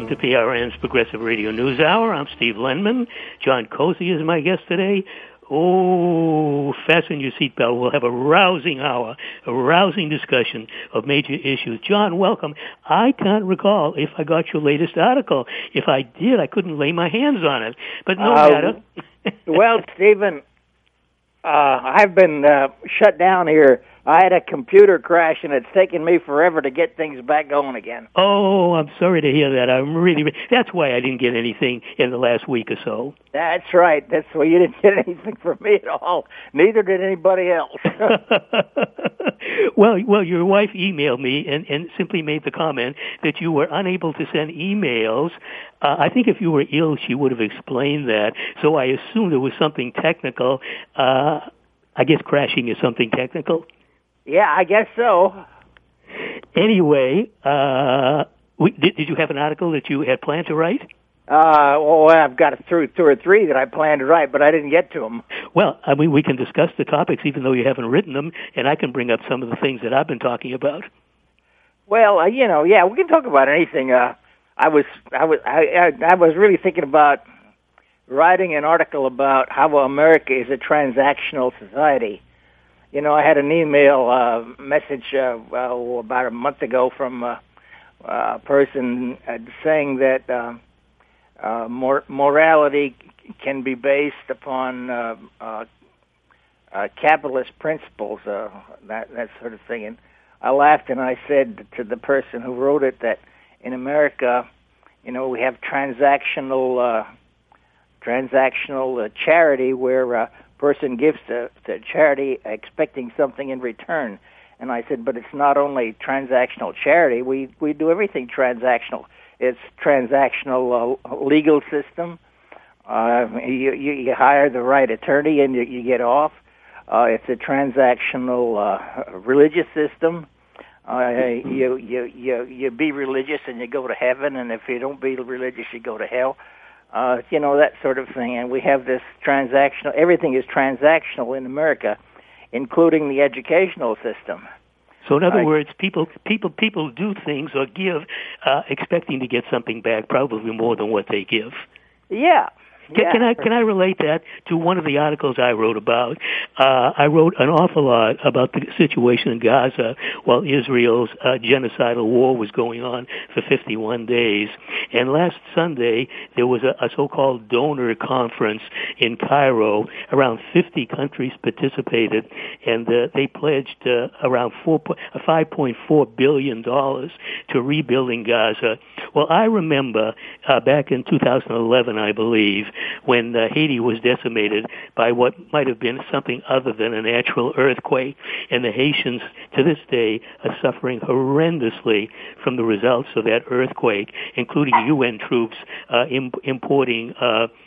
Welcome to PRN's Progressive Radio News Hour. I'm Steve Lenman. John Cozy is my guest today. Oh, fasten your seatbelt. We'll have a rousing hour, a rousing discussion of major issues. John, welcome. I can't recall if I got your latest article. If I did, I couldn't lay my hands on it. But no matter. Well, Stephen, I've been shut down here. I had a computer crash, and it's taken me forever to get things back going again. Oh, I'm sorry to hear that. That's why I didn't get anything in the last week or so. That's right. That's why you didn't get anything from me at all. Neither did anybody else. Well, your wife emailed me and simply made the comment that you were unable to send emails. I think if you were ill, she would have explained that. So I assumed it was something technical. I guess crashing is something technical. Yeah, I guess so. Anyway, did you have an article that you had planned to write? Well, I've got through two or three that I planned to write, but I didn't get to them. Well, I mean, we can discuss the topics even though you haven't written them, and I can bring up some of the things that I've been talking about. Well, we can talk about anything. I was really thinking about writing an article about how America is a transactional society. You know, I had an email message about a month ago from a person saying that morality can be based upon capitalist principles, that sort of thing. And I laughed and I said to the person who wrote it that in America, you know, we have transactional charity where person gives to charity expecting something in return. And I said, but it's not only transactional charity. We do everything transactional. It's transactional legal system. You hire the right attorney and you get off. It's a transactional religious system. You be religious and you go to heaven, and if you don't be religious, you go to hell. That sort of thing. And we have this transactional, everything is transactional in America, including the educational system. So in other words, people do things or give expecting to get something back, probably more than what they give. Yeah. Can I relate that to one of the articles I wrote about? I wrote an awful lot about the situation in Gaza while Israel's genocidal war was going on for 51 days. And last Sunday, there was a so-called donor conference in Cairo. Around 50 countries participated, and they pledged around $5.4 billion to rebuilding Gaza. Well, I remember back in 2011, I believe, when Haiti was decimated by what might have been something other than a natural earthquake, and the Haitians to this day are suffering horrendously from the results of that earthquake, including UN troops importing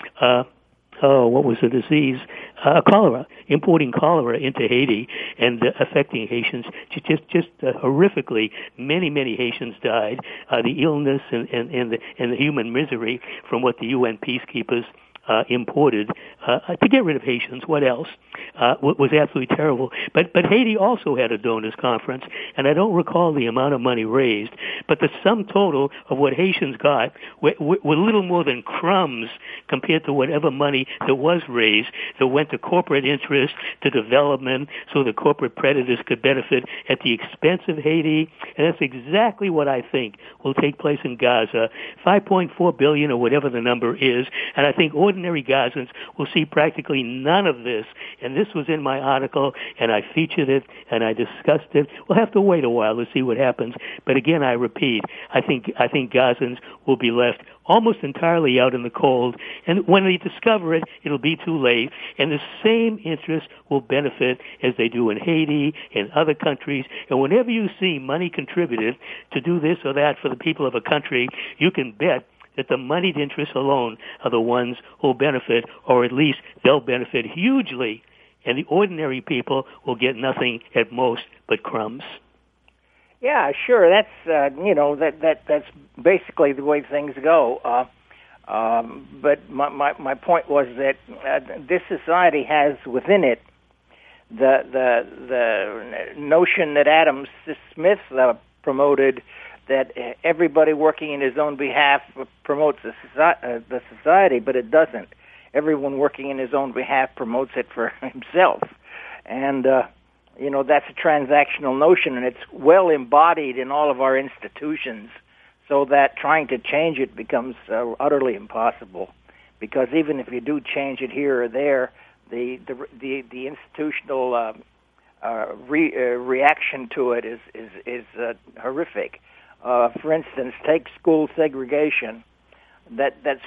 what was the disease? Cholera, importing cholera into Haiti and affecting Haitians just horrifically. Many Haitians died. The illness and the human misery from what the UN peacekeepers imported to get rid of Haitians. What else? Was absolutely terrible. But Haiti also had a donors conference, and I don't recall the amount of money raised, but the sum total of what Haitians got were little more than crumbs compared to whatever money that was raised that went to corporate interests, to development, so the corporate predators could benefit at the expense of Haiti. And that's exactly what I think will take place in Gaza. $5.4 billion or whatever the number is, and I think ordinary Gazans will see practically none of this. And this was in my article, and I featured it, and I discussed it. We'll have to wait a while to see what happens. But again, I repeat, I think Gazans will be left almost entirely out in the cold. And when they discover it, it'll be too late. And the same interests will benefit as they do in Haiti and other countries. And whenever you see money contributed to do this or that for the people of a country, you can bet that the moneyed interests alone are the ones who'll benefit, or at least they'll benefit hugely, and the ordinary people will get nothing at most but crumbs. Yeah, sure. That's that's basically the way things go. But my point was that this society has within it the notion that Adam Smith promoted, that everybody working in his own behalf promotes the society, but it doesn't. Everyone working in his own behalf promotes it for himself. And, that's a transactional notion, and it's well embodied in all of our institutions, so that trying to change it becomes utterly impossible. Because even if you do change it here or there, the institutional reaction to it is horrific. For instance, take school segregation. That's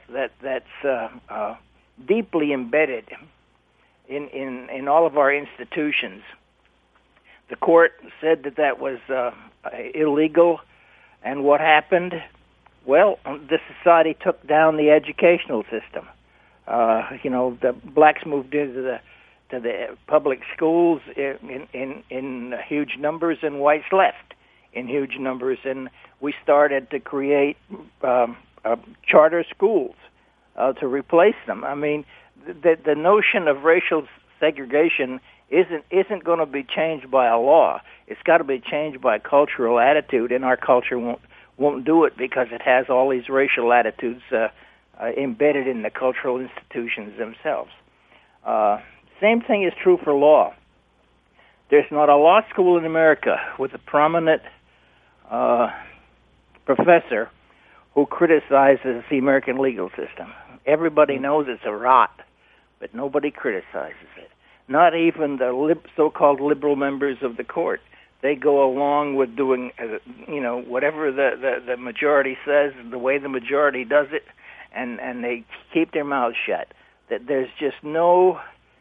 deeply embedded in all of our institutions. The court said that was illegal, and what happened? Well, the society took down the educational system. The blacks moved into the public schools in huge numbers, and whites left in huge numbers, and we started to create charter schools to replace them. I mean, the notion of racial segregation isn't going to be changed by a law. It's got to be changed by cultural attitude, and our culture won't do it because it has all these racial attitudes embedded in the cultural institutions themselves. Same thing is true for law. There's not a law school in America with a prominent professor who criticizes the American legal system. Everybody knows it's a rot, but nobody criticizes it. Not even the so-called liberal members of the court. They go along with doing, whatever the majority says, the way the majority does it, and they keep their mouths shut. That there's just no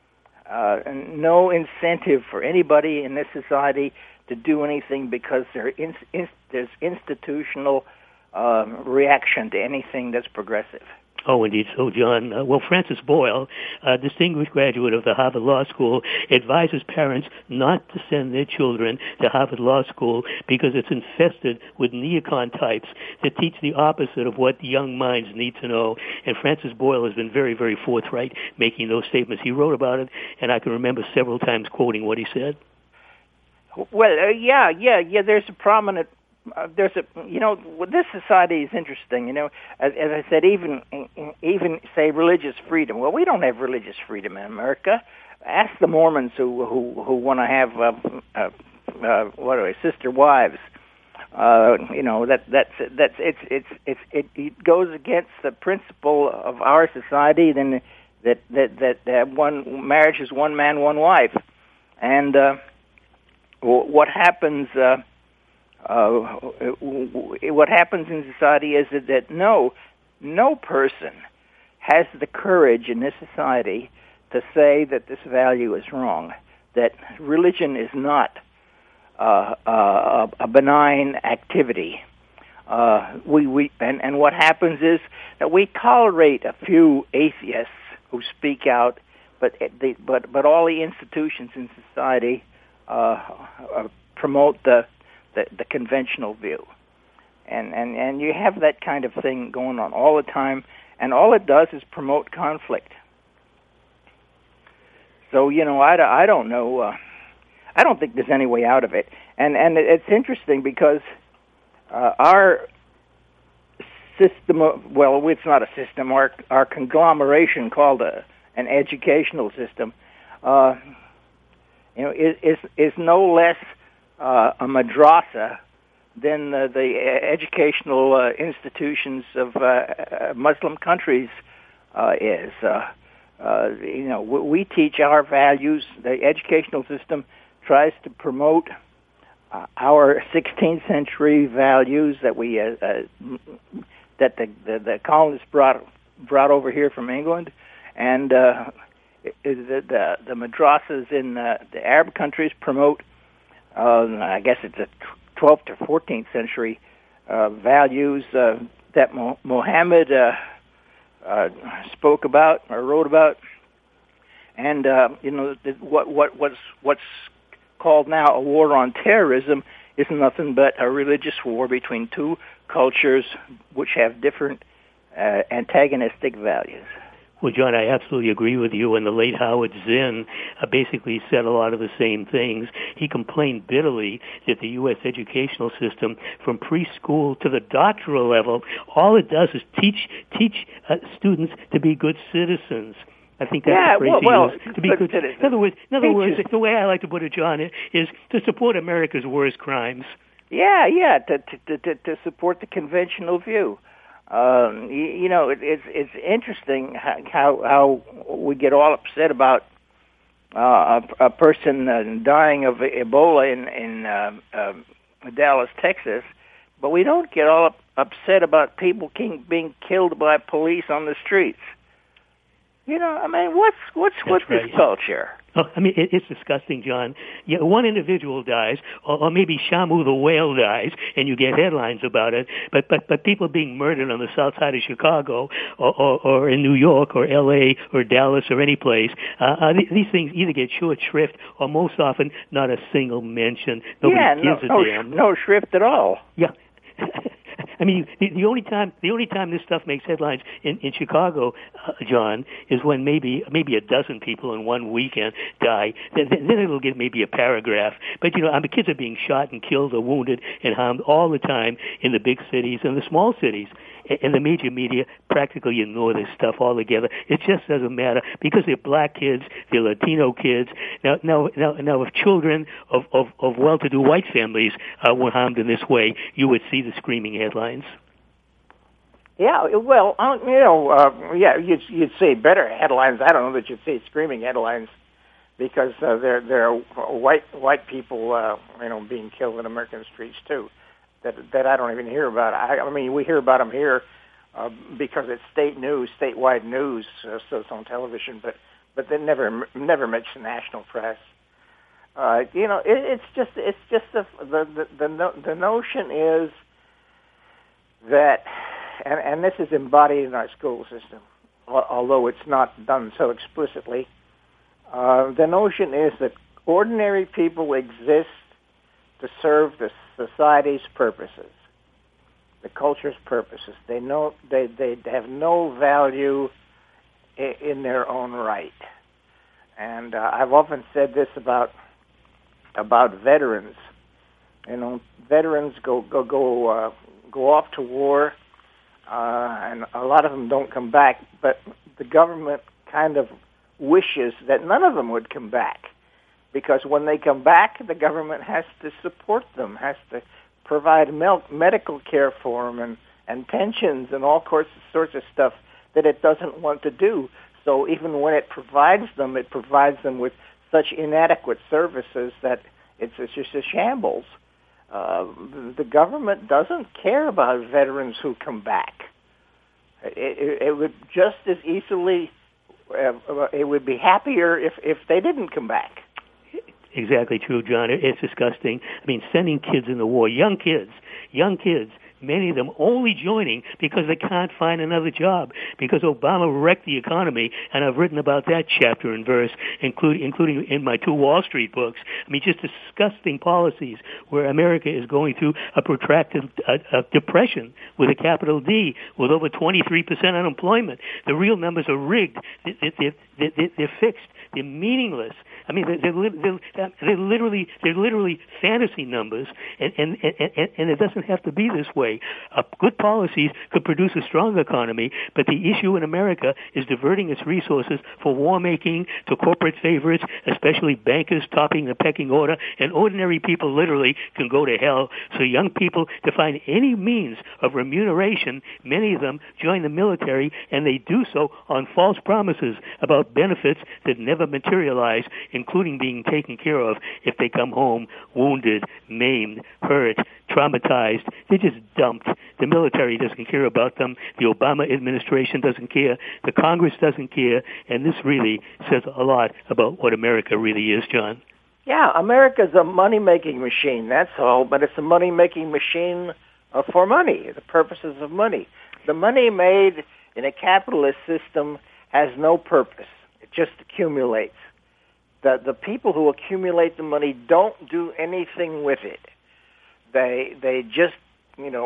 incentive for anybody in this society to do anything because there's institutional reaction to anything that's progressive. Oh, indeed. So, John, Francis Boyle, a distinguished graduate of the Harvard Law School, advises parents not to send their children to Harvard Law School because it's infested with neocon types that teach the opposite of what young minds need to know. And Francis Boyle has been very, very forthright making those statements. He wrote about it, and I can remember several times quoting what he said. Well, yeah. There's a prominent. This society is interesting. As I said, even say religious freedom. Well, we don't have religious freedom in America. Ask the Mormons who want to have sister wives. It goes against the principle of our society. Then that one marriage is one man, one wife, and what happens. What happens in society is that no person has the courage in this society to say that this value is wrong, that religion is not a benign activity. And what happens is that we tolerate a few atheists who speak out, but all the institutions in society promote the conventional view, and you have that kind of thing going on all the time, and all it does is promote conflict. So I don't know. I don't think there's any way out of it, and it's interesting because our system, it's not a system. Our conglomeration called an educational system, is no less a madrasa than the educational institutions of Muslim countries is. We teach our values. The educational system tries to promote our 16th century values that we that the colonists brought over here from England, and the madrasas in the Arab countries promote. I guess it's a 12th to 14th century values that Muhammad spoke about or wrote about, and what's called now a war on terrorism is nothing but a religious war between two cultures which have different antagonistic values. Well, John, I absolutely agree with you. And the late Howard Zinn basically said a lot of the same things. He complained bitterly that the U.S. educational system, from preschool to the doctoral level, all it does is teach students to be good citizens. I think that's the phrase he used, to be good citizens. In other words, the way I like to put it, John, is to support America's worst crimes. Yeah, to support the conventional view. It's interesting how we get all upset about a person dying of Ebola in Dallas, Texas, but we don't get all upset about people being killed by police on the streets. What's with this culture? Oh, it's disgusting, John. Yeah, one individual dies, or maybe Shamu the whale dies, and you get headlines about it. But people being murdered on the south side of Chicago, or in New York, or L.A., or Dallas, or any place, these things either get short shrift, or most often not a single mention. Nobody gives a damn. No shrift at all. Yeah. The only time this stuff makes headlines in Chicago, John, is when maybe a dozen people in one weekend die. Then it'll get maybe a paragraph. But kids are being shot and killed or wounded and harmed all the time in the big cities and the small cities. And the major media practically ignore this stuff altogether. It just doesn't matter because they're black kids, they're Latino kids. Now, if children of well-to-do white families were harmed in this way, you would see the screaming headlines. Yeah, well, you'd say better headlines. I don't know that you'd say screaming headlines because there are white people, being killed in American streets too. That I don't even hear about. We hear about them here because it's statewide news, so it's on television. But they never mention national press. It's just the notion is that, and this is embodied in our school system, although it's not done so explicitly. The notion is that ordinary people exist to serve the society's purposes, the culture's purposes. They have no value in their own right. And I've often said this about veterans. Veterans go off to war, and a lot of them don't come back. But the government kind of wishes that none of them would come back. Because when they come back, the government has to support them, has to provide medical care for them and pensions and all sorts of stuff that it doesn't want to do. So even when it provides them with such inadequate services that it's just a shambles. The government doesn't care about veterans who come back. It would just as easily, it would be happier if they didn't come back. Exactly true, John. It's disgusting. Sending kids in the war, young kids, many of them only joining because they can't find another job, because Obama wrecked the economy, and I've written about that chapter and verse, including in my 2 Wall Street books. Just disgusting policies where America is going through a protracted depression with a capital D, with over 23% unemployment. The real numbers are rigged. They're fixed. They're meaningless. They're literally fantasy numbers, and it doesn't have to be this way. Good policies could produce a strong economy, but the issue in America is diverting its resources for war making to corporate favorites, especially bankers topping the pecking order, and ordinary people literally can go to hell. So young people, to find any means of remuneration, many of them join the military, and they do so on false promises about benefits that never materialize, including being taken care of if they come home wounded, maimed, hurt, traumatized. They're just dumped. The military doesn't care about them. The Obama administration doesn't care. The Congress doesn't care. And this really says a lot about what America really is, John. Yeah, America's a money-making machine, that's all, but it's a money-making machine for money, the purposes of money. The money made in a capitalist system has no purpose. It just accumulates. The people who accumulate the money don't do anything with it. They just,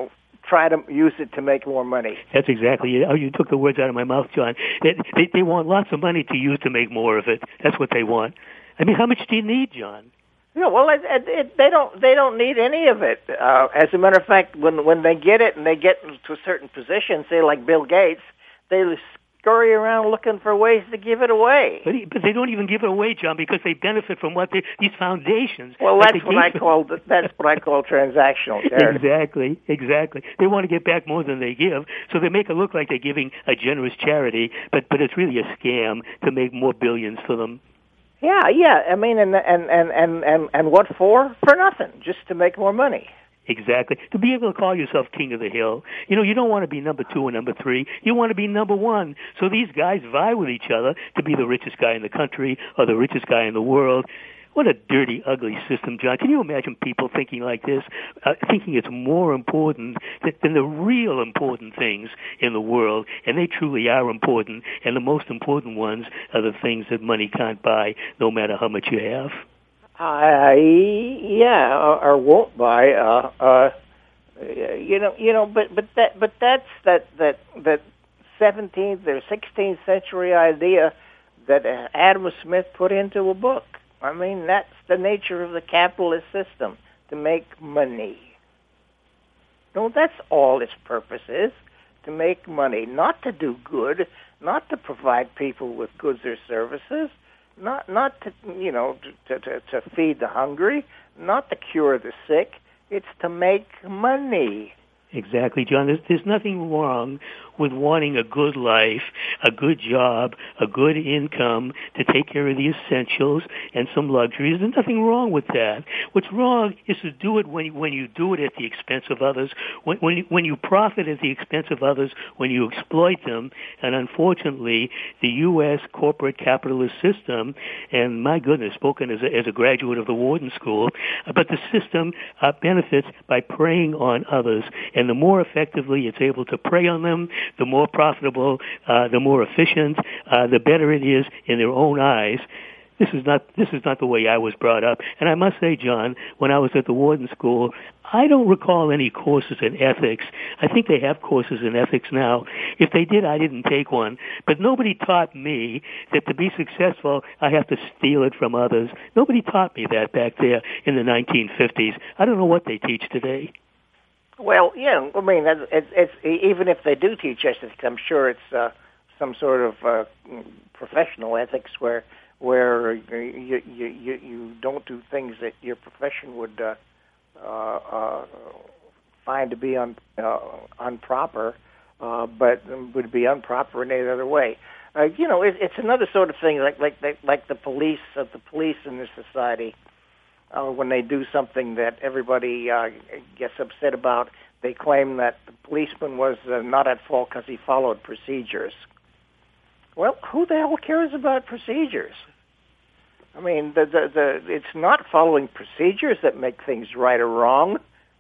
try to use it to make more money. That's exactly it. You took the words out of my mouth, John. They want lots of money to use to make more of it. That's what they want. I mean, how much do you need, John? Yeah, well, they don't need any of it. As a matter of fact, when they get it and they get to a certain position, say like Bill Gates, they scurry around looking for ways to give it away. But they don't even give it away, John, because they benefit from what these foundations. Well, that's what I call transactional charity. Exactly. They want to get back more than they give, so they make it look like they're giving a generous charity, but it's really a scam to make more billions for them. Yeah. I mean, and what for? For nothing, just to make more money. Exactly. To be able to call yourself king of the hill. You don't want to be number 2 or number 3. You want to be number 1. So these guys vie with each other to be the richest guy in the country or the richest guy in the world. What a dirty, ugly system, John. Can you imagine people thinking like this, thinking it's more important than the real important things in the world? And they truly are important. And the most important ones are the things that money can't buy, no matter how much you have. Or won't buy. But that's that 17th or 16th century idea that Adam Smith put into a book. I mean, that's the nature of the capitalist system, to make money. No, that's all its purpose is, to make money, not to do good, not to provide people with goods or services, not to to feed the hungry, not to cure the sick. It's to make money. Exactly, John. There's nothing wrong with wanting a good life, a good job, a good income to take care of the essentials and some luxuries. There's nothing wrong with that. What's wrong is to do it when you do it at the expense of others, when you profit at the expense of others, when you exploit them. And unfortunately, the U.S. corporate capitalist system, and my goodness, spoken as a graduate of the Wharton School, but the system benefits by preying on others. And the more effectively it's able to prey on them, the more profitable, the more efficient, the better it is in their own eyes. This is not the way I was brought up. And I must say, John, when I was at the Wharton School, I don't recall any courses in ethics. I think they have courses in ethics now. If they did, I didn't take one. But nobody taught me that to be successful, I have to steal it from others. Nobody taught me that back there in the 1950s. I don't know what they teach today. Well, yeah, I mean, it's even if they do teach ethics, I'm sure it's some sort of professional ethics where you don't do things that your profession would find to be improper, but would be improper in any other way. It's another sort of thing like the police in this society. When they do something that everybody gets upset about, they claim that the policeman was not at fault because he followed procedures. Well, who the hell cares about procedures? I mean, it's not following procedures that make things right or wrong.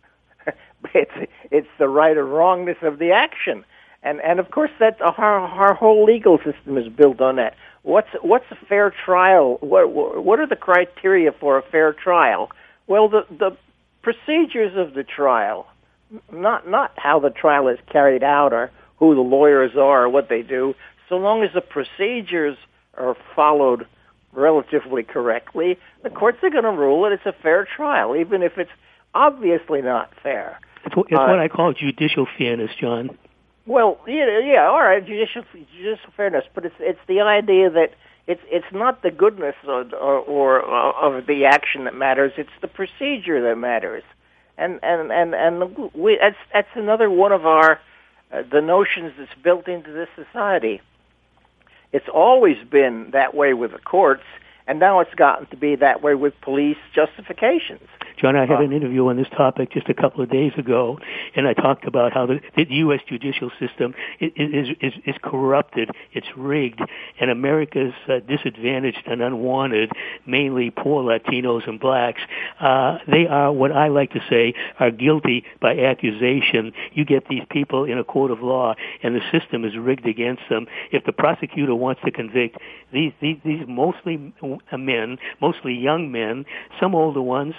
It's the right or wrongness of the action, and of course that our whole legal system is built on that. What's a fair trial? What are the criteria for a fair trial? Well, the procedures of the trial, not how the trial is carried out or who the lawyers are or what they do. So long as the procedures are followed relatively correctly, the courts are going to rule that it's a fair trial, even if it's obviously not fair. It's what I call judicial fairness, John. Well, yeah, all right, judicial fairness, but it's the idea that it's not the goodness or of the action that matters; it's the procedure that matters, and that's another one of our the notions that's built into this society. It's always been that way with the courts, and now it's gotten to be that way with police justifications. John, I had an interview on this topic just a couple of days ago, and I talked about how the U.S. judicial system is corrupted, it's rigged, and America's disadvantaged and unwanted, mainly poor Latinos and blacks, they are, what I like to say, are guilty by accusation. You get these people in a court of law, and the system is rigged against them. If the prosecutor wants to convict these mostly men, mostly young men, some older ones, some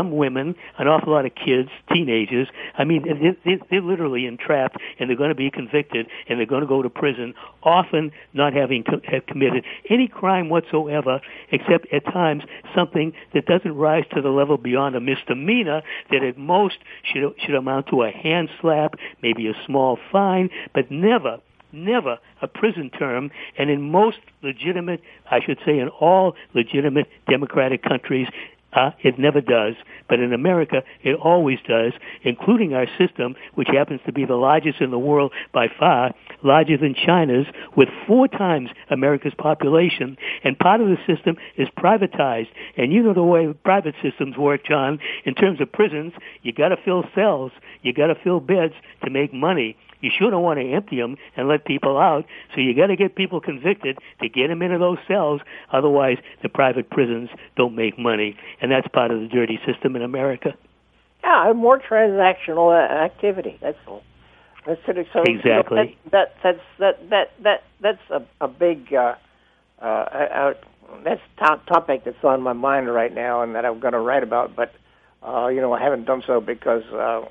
some women, an awful lot of kids, teenagers. I mean, they're literally entrapped, and they're going to be convicted, and they're going to go to prison, often not having have committed any crime whatsoever, except at times something that doesn't rise to the level beyond a misdemeanor, that at most should amount to a hand slap, maybe a small fine, but never a prison term. And in most legitimate, I should say in all legitimate democratic countries, it never does. But in America, it always does, including our system, which happens to be the largest in the world by far, larger than China's, with 4 times America's population. And part of the system is privatized. And you know the way private systems work, John. In terms of prisons, you got to fill cells, you got to fill beds to make money. You sure don't want to empty them and let people out, so you got to get people convicted to get them into those cells. Otherwise, the private prisons don't make money, and that's part of the dirty system in America. Yeah, more transactional activity. That's all. That's it. So, exactly. That's a big that's topic that's on my mind right now, and that I'm going to write about. But I haven't done so because.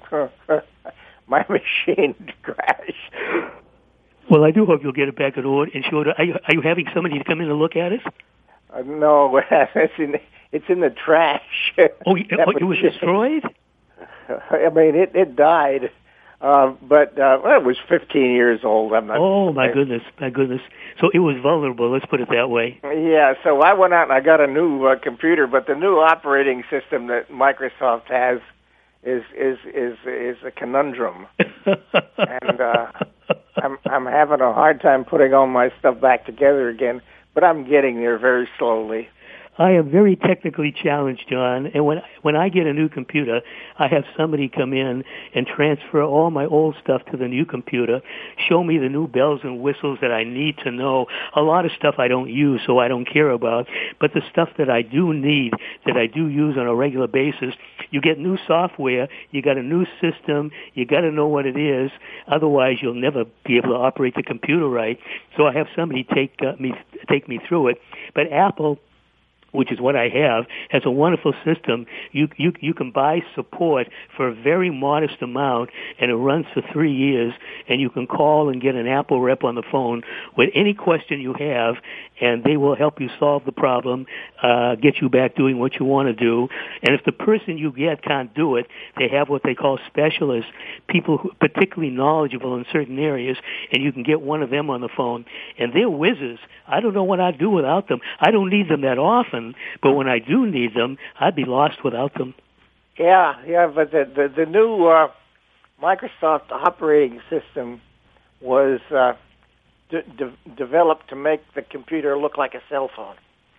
My machine crashed. Well, I do hope you'll get it back in order. Are you having somebody to come in and look at it? No, it's in the trash. Oh, it was destroyed? I mean, it died, but it was 15 years old. My goodness. So it was vulnerable. Let's put it that way. Yeah. So I went out and I got a new computer, but the new operating system that Microsoft has is a conundrum, and I'm having a hard time putting all my stuff back together again. But I'm getting there very slowly. I am very technically challenged, John, and when I get a new computer, I have somebody come in and transfer all my old stuff to the new computer, show me the new bells and whistles that I need to know. A lot of stuff I don't use, so I don't care about, but the stuff that I do need, that I do use on a regular basis, you get new software, you got a new system, you got to know what it is, otherwise you'll never be able to operate the computer right. So I have somebody take me through it. But Apple, which is what I have, has a wonderful system. You can buy support for a very modest amount, and it runs for 3 years, and you can call and get an Apple rep on the phone with any question you have, and they will help you solve the problem, get you back doing what you want to do. And if the person you get can't do it, they have what they call specialists, people who are particularly knowledgeable in certain areas, and you can get one of them on the phone. And they're whizzes. I don't know what I'd do without them. I don't need them that often, but when I do need them, I'd be lost without them. Yeah, but the new Microsoft operating system was developed to make the computer look like a cell phone.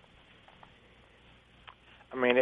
I mean,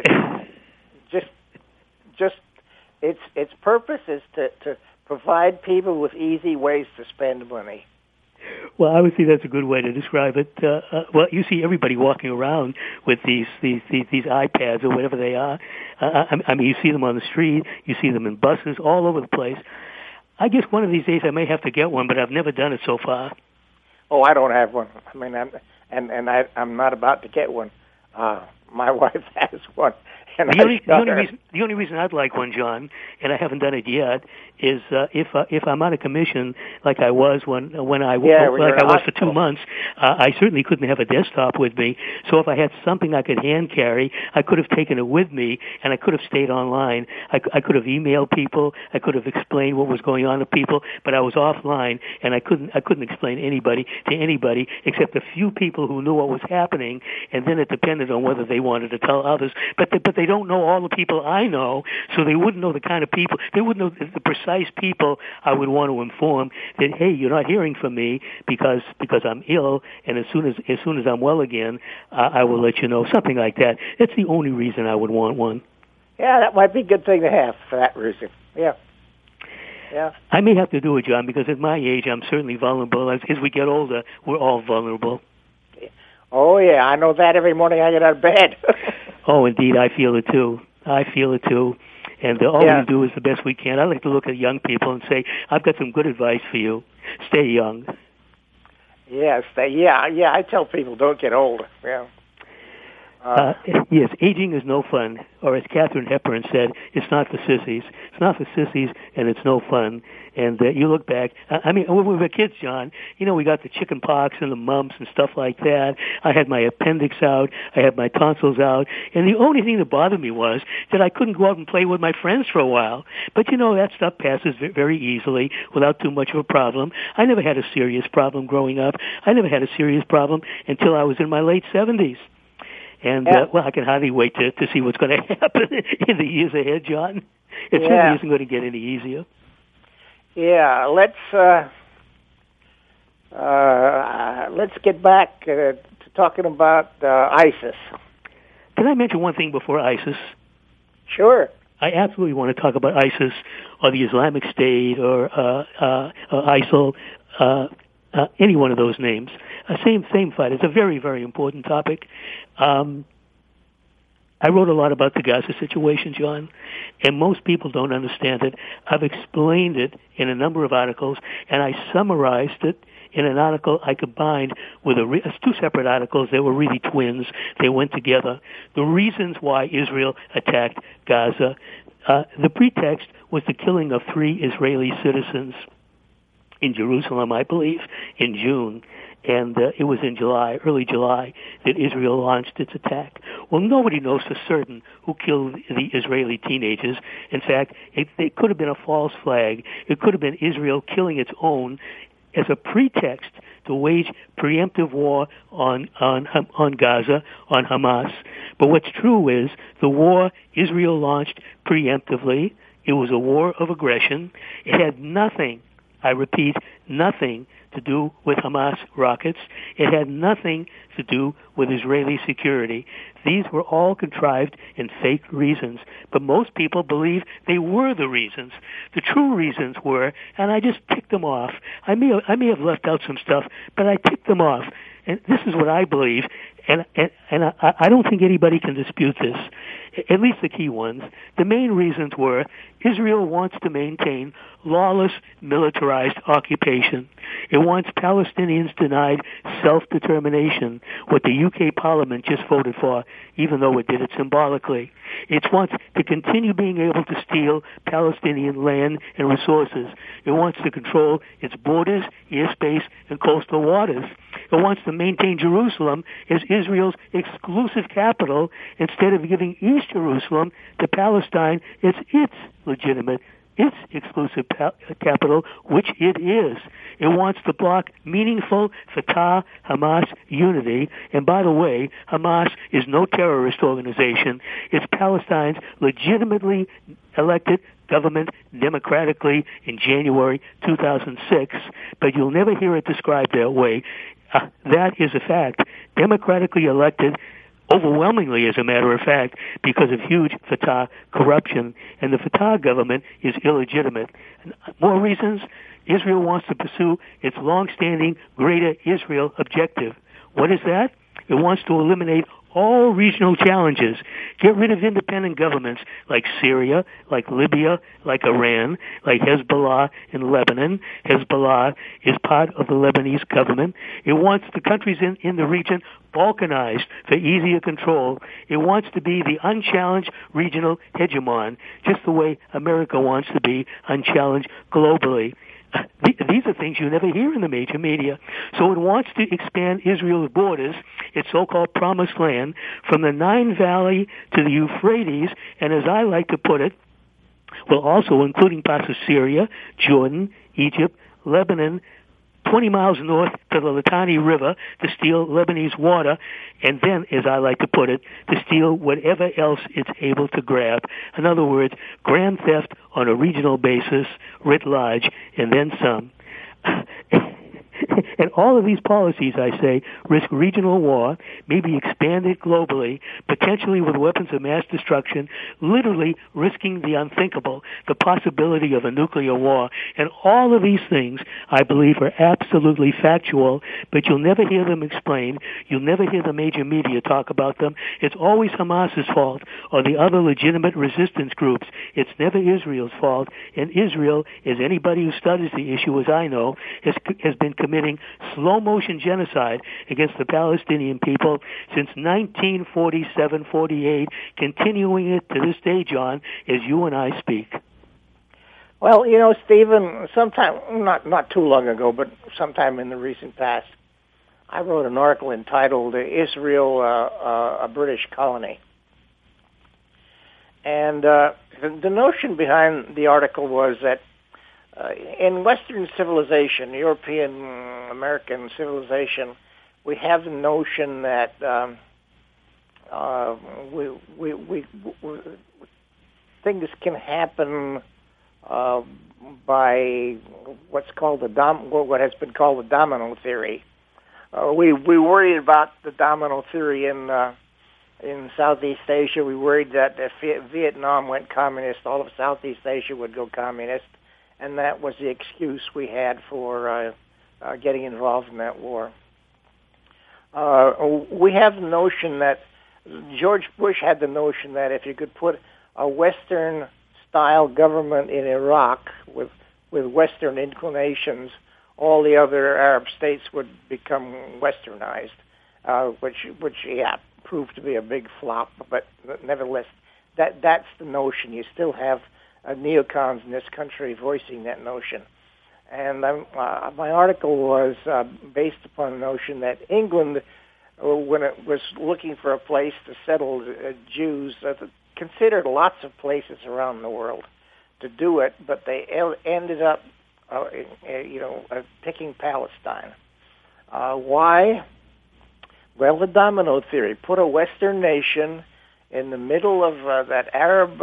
its purpose is to provide people with easy ways to spend money. Well, I would say that's a good way to describe it. Well, you see everybody walking around with these iPads or whatever they are. I mean, you see them on the street, you see them in buses, all over the place. I guess one of these days I may have to get one, but I've never done it so far. Oh, I don't have one. I mean, I'm not about to get one. My wife has one. And the only reason I'd like one, John, and I haven't done it yet, is if I'm on a commission like I was when I was for 2 months, I certainly couldn't have a desktop with me. So if I had something I could hand carry, I could have taken it with me, and I could have stayed online. I could have emailed people, I could have explained what was going on to people, but I was offline, and I couldn't explain to anybody except a few people who knew what was happening, and then it depended on whether they wanted to tell others. But they don't know all the people I know, so they wouldn't know the kind of people, they wouldn't know the precise people I would want to inform that, hey, you're not hearing from me because I'm ill, and as soon as I'm well again, I will let you know, something like that. That's the only reason I would want one. Yeah, that might be a good thing to have for that reason. Yeah. I may have to do it, John, because at my age, I'm certainly vulnerable. As we get older, we're all vulnerable. Oh, yeah, I know that every morning I get out of bed. Oh, indeed, I feel it too. And all we do is the best we can. I like to look at young people and say, I've got some good advice for you. Stay young. Yeah, I tell people don't get old. Yeah. Yes, aging is no fun, or as Katharine Hepburn said, it's not for sissies. It's not for sissies, and it's no fun. And you look back, I mean, when we were kids, John, we got the chicken pox and the mumps and stuff like that. I had my appendix out. I had my tonsils out. And the only thing that bothered me was that I couldn't go out and play with my friends for a while. But, that stuff passes very easily without too much of a problem. I never had a serious problem growing up. I never had a serious problem until I was in my late 70s. And, I can hardly wait to see what's going to happen in the years ahead, John. It certainly isn't going to get any easier. Yeah, let's get back to talking about ISIS. Can I mention one thing before ISIS? Sure. I absolutely want to talk about ISIS or the Islamic State or ISIL, any one of those names. Same fight. It's a very, very important topic. I wrote a lot about the Gaza situation, John, and most people don't understand it. I've explained it in a number of articles, and I summarized it in an article I combined with two separate articles. They were really twins. They went together. The reasons why Israel attacked Gaza. The pretext was the killing of 3 Israeli citizens in Jerusalem, I believe, in June. And it was in early July, that Israel launched its attack. Well, nobody knows for certain who killed the Israeli teenagers. In fact, it could have been a false flag. It could have been Israel killing its own as a pretext to wage preemptive war on Gaza, on Hamas. But what's true is the war Israel launched preemptively. It was a war of aggression. It had nothing, I repeat, nothing to do with Hamas rockets. It had nothing to do with Israeli security. These were all contrived and fake reasons. But most people believe they were the reasons. The true reasons were, and I just ticked them off. I may have left out some stuff, but I ticked them off. And this is what I believe, and I don't think anybody can dispute this, at least the key ones. The main reasons were Israel wants to maintain lawless, militarized occupation. It wants Palestinians denied self-determination, what the UK Parliament just voted for, even though it did it symbolically. It wants to continue being able to steal Palestinian land and resources. It wants to control its borders, airspace, and coastal waters. It wants to maintain Jerusalem as Israel's exclusive capital instead of giving East Jerusalem to Palestine as its legitimate, its exclusive capital, which it is. It wants to block meaningful Fatah-Hamas unity. And by the way, Hamas is no terrorist organization. It's Palestine's legitimately elected government democratically in January 2006, but you'll never hear it described that way. That is a fact. Democratically elected, overwhelmingly, as a matter of fact, because of huge Fatah corruption, and the Fatah government is illegitimate. And more reasons, Israel wants to pursue its long-standing Greater Israel objective. What is that? It wants to eliminate all regional challenges, get rid of independent governments like Syria, like Libya, like Iran, like Hezbollah in Lebanon. Hezbollah is part of the Lebanese government. It wants the countries in the region balkanized for easier control. It wants to be the unchallenged regional hegemon, just the way America wants to be unchallenged globally. These are things you never hear in the major media. So it wants to expand Israel's borders, its so-called promised land, from the Nile Valley to the Euphrates, and as I like to put it, well, also including parts of Syria, Jordan, Egypt, Lebanon, 20 miles north to the Litani River to steal Lebanese water, and then, as I like to put it, to steal whatever else it's able to grab. In other words, grand theft on a regional basis, writ large, and then some. And all of these policies, I say, risk regional war, maybe expanded globally, potentially with weapons of mass destruction, literally risking the unthinkable, the possibility of a nuclear war. And all of these things, I believe, are absolutely factual, but you'll never hear them explained. You'll never hear the major media talk about them. It's always Hamas's fault or the other legitimate resistance groups. It's never Israel's fault. And Israel, as anybody who studies the issue, as I know, has been committing committing slow-motion genocide against the Palestinian people since 1947-48, continuing it to this day, John, as you and I speak. Well, Stephen, sometime, not too long ago, but sometime in the recent past, I wrote an article entitled Israel, a British Colony. And the notion behind the article was that in Western civilization, European, American civilization, we have the notion that we things can happen by what has been called the domino theory. We worried about the domino theory in Southeast Asia. We worried that if Vietnam went communist, all of Southeast Asia would go communist, and that was the excuse we had for getting involved in that war. We have the notion that George Bush had the notion that if you could put a Western-style government in Iraq with Western inclinations, all the other Arab states would become Westernized, which proved to be a big flop. But nevertheless, that's the notion. You still have neocons in this country voicing that notion. And my article was based upon the notion that England, when it was looking for a place to settle Jews, considered lots of places around the world to do it, but they ended up, picking Palestine. Why? Well, the domino theory. Put a Western nation in the middle of that Arab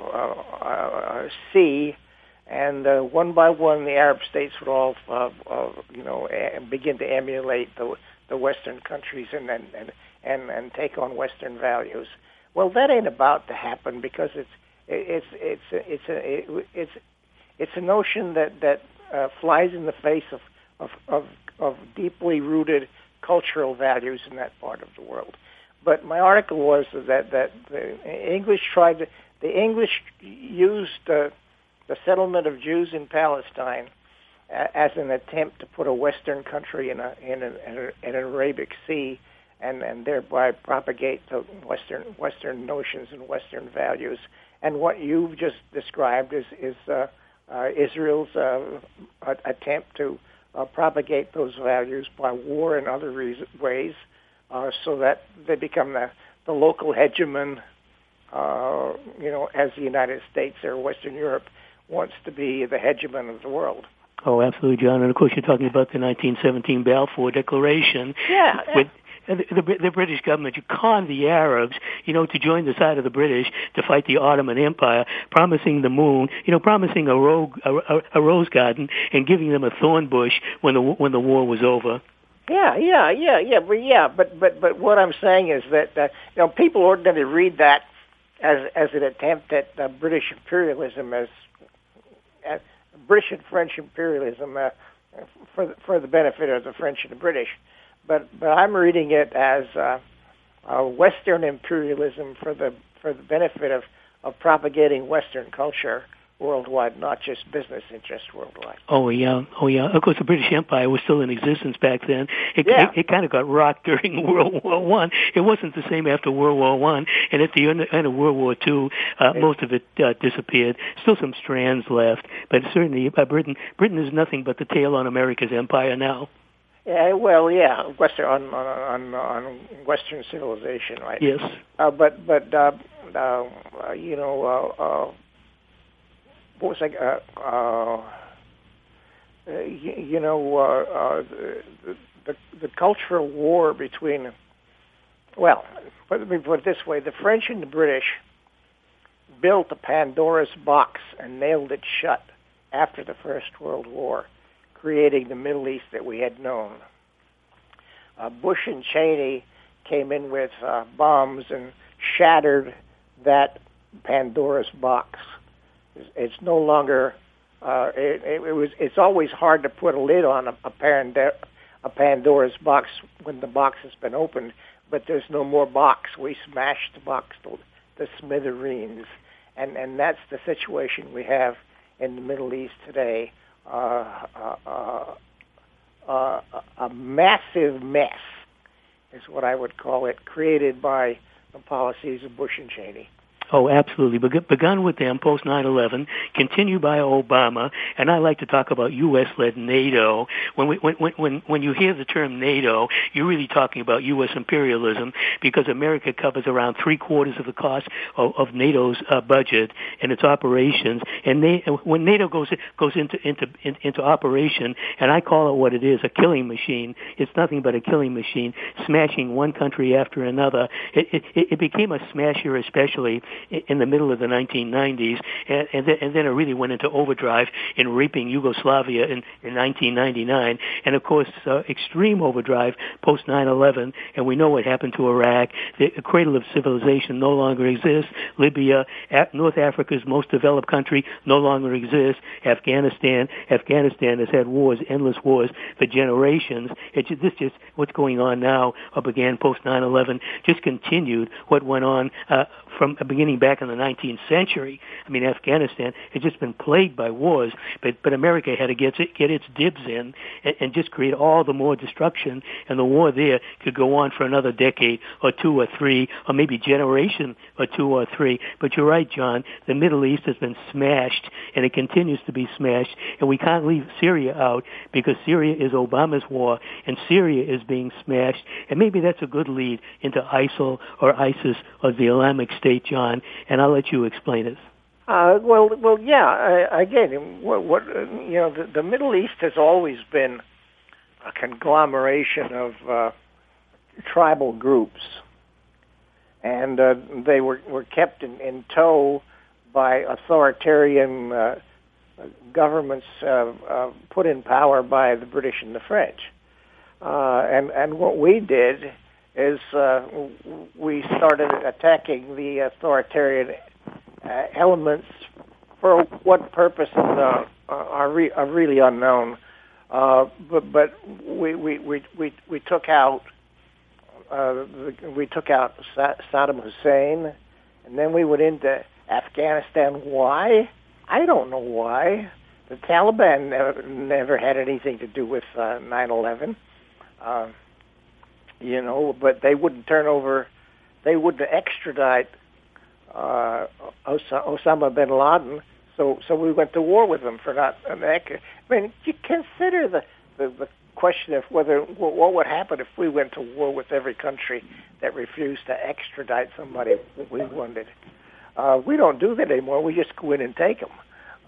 sea, and one by one, the Arab states would all, begin to emulate the Western countries and take on Western values. Well, that ain't about to happen because it's a notion that flies in the face of deeply rooted cultural values in that part of the world. But my article was that the English used the settlement of Jews in Palestine as an attempt to put a Western country in an Arabic Sea, and thereby propagate the Western notions and Western values. And what you've just described is Israel's attempt to propagate those values by war and other ways, so that they become the local hegemon, as the United States or Western Europe wants to be the hegemon of the world. Oh, absolutely, John. And of course, you're talking about the 1917 Balfour Declaration. Yeah. The British government, you conned the Arabs, to join the side of the British to fight the Ottoman Empire, promising the moon, promising a rose garden, and giving them a thorn bush when the war was over. But what I'm saying is that people ordinarily read that as an attempt at British imperialism, as British and French imperialism for the benefit of the French and the British. But I'm reading it as Western imperialism for the benefit of propagating Western culture worldwide, not just business interests worldwide. Oh yeah. Of course, the British Empire was still in existence back then. It kind of got rocked during World War One. It wasn't the same after World War One, and at the end of World War Two, most of it disappeared. Still some strands left, but certainly Britain is nothing but the tail on America's empire now. Yeah, well, Western on Western civilization, right? Yes. What was the cultural war between? Well, let me put it this way: the French and the British built a Pandora's box and nailed it shut after the First World War, creating the Middle East that we had known. Bush and Cheney came in with bombs and shattered that Pandora's box. It's no longer. It's always hard to put a lid on a Pandora's box when the box has been opened, but there's no more box. We smashed the box to smithereens, and that's the situation we have in the Middle East today. a massive mess, is what I would call it, created by the policies of Bush and Cheney. Oh, absolutely. Begun with them post 9/11, continued by Obama, and I like to talk about U.S.-led NATO. When you hear the term NATO, you're really talking about U.S. imperialism, because America covers around 3/4 of the cost of NATO's budget and its operations. And when NATO goes into operation, and I call it what it is, a killing machine. It's nothing but a killing machine, smashing one country after another. It became a smasher, especially in the middle of the 1990s, and then it really went into overdrive in raping Yugoslavia in 1999, and of course extreme overdrive post 9/11, and we know what happened to Iraq. The cradle of civilization no longer exists. Libya, North Africa's most developed country, no longer exists. Afghanistan has had wars, endless wars for generations. What's going on now, or began post 9/11, just continued what went on from beginning back in the 19th century. I mean, Afghanistan had just been plagued by wars, but America had to get its dibs in and just create all the more destruction, and the war there could go on for another decade or two or three, or maybe generation or two or three. But you're right, John, the Middle East has been smashed, and it continues to be smashed, and we can't leave Syria out, because Syria is Obama's war, and Syria is being smashed, and maybe that's a good lead into ISIL or ISIS or the Islamic State, John, and I'll let you explain it. Well, yeah. Again, the Middle East has always been a conglomeration of tribal groups, and they were kept in tow by authoritarian governments put in power by the British and the French. And what we did is we started attacking the authoritarian elements for what purposes are really unknown. But we took out Saddam Hussein, and then we went into Afghanistan. Why? I don't know why. The Taliban never had anything to do with 9/11. But they wouldn't they wouldn't extradite Osama bin Laden, so we went to war with them for not. I mean, you consider the question of what would happen if we went to war with every country that refused to extradite somebody we wanted. We don't do that anymore. We just go in and take them.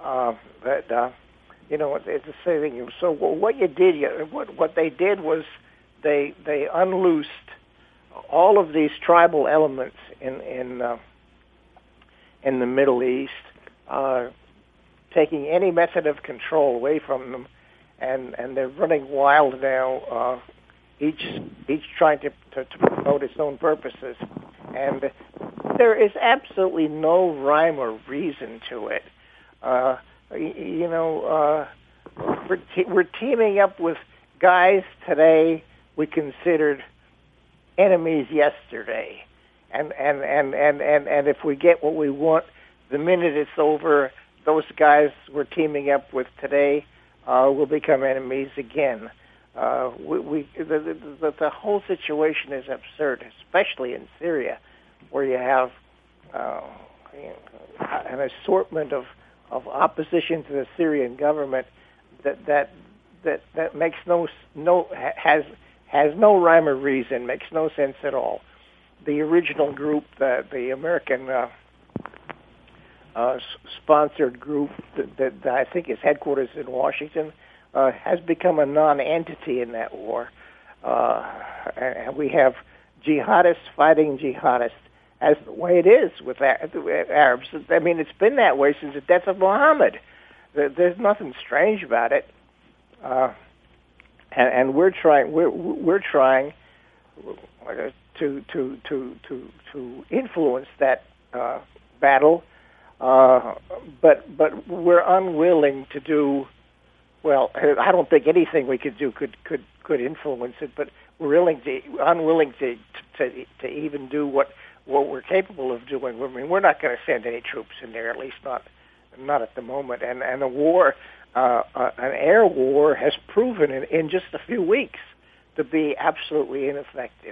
It's the same thing. So what they did was they unloosed all of these tribal elements in the Middle East, taking any method of control away from them, and they're running wild now. Each trying to promote its own purposes, and there is absolutely no rhyme or reason to it. We're teaming up with guys today we considered enemies yesterday, and if we get what we want, the minute it's over, those guys we're teaming up with today will become enemies again. The whole situation is absurd, especially in Syria, where you have an assortment of opposition to the Syrian government that makes has no rhyme or reason, makes no sense at all. The original group, the American sponsored group that I think is headquarters in Washington, has become a non-entity in that war. And we have jihadists fighting jihadists, as the way it is with Arabs. I mean, it's been that way since the death of Muhammad. There's nothing strange about it. And we're trying to influence that battle, but we're unwilling to do. Well, I don't think anything we could do could influence it, but we're unwilling to even do what we're capable of doing. I mean, we're not going to send any troops in there, at least not at the moment. And a war, an air war, has proven in just a few weeks to be absolutely ineffective.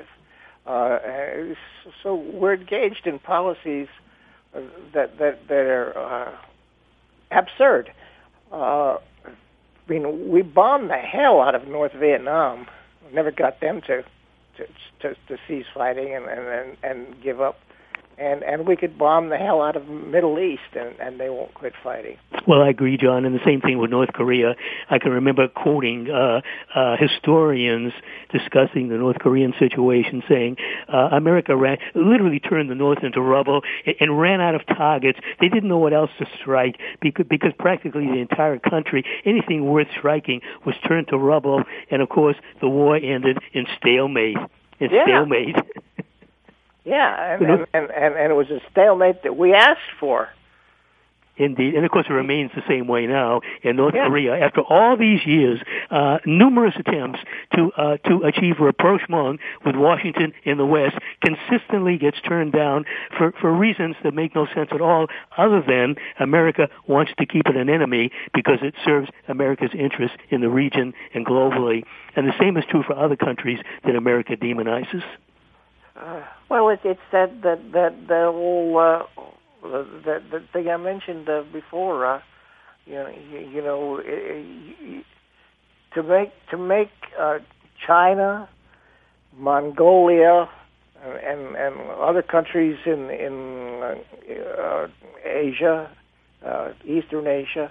So we're engaged in policies that are absurd. I mean, we bombed the hell out of North Vietnam. Never got them to cease fighting and give up. And we could bomb the hell out of the Middle East, and they won't quit fighting. Well, I agree, John, and the same thing with North Korea. I can remember quoting historians discussing the North Korean situation, saying America literally turned the North into rubble and ran out of targets. They didn't know what else to strike because practically the entire country, anything worth striking, was turned to rubble. And, of course, the war ended in stalemate. Stalemate. Yeah, and it was a stalemate that we asked for. Indeed, and of course it remains the same way now in North Korea. After all these years, numerous attempts to achieve rapprochement with Washington in the West consistently gets turned down for reasons that make no sense at all, other than America wants to keep it an enemy because it serves America's interests in the region and globally. And the same is true for other countries that America demonizes. Well, it's that the whole the thing I mentioned before. To make China, Mongolia, and other countries in Asia, Eastern Asia,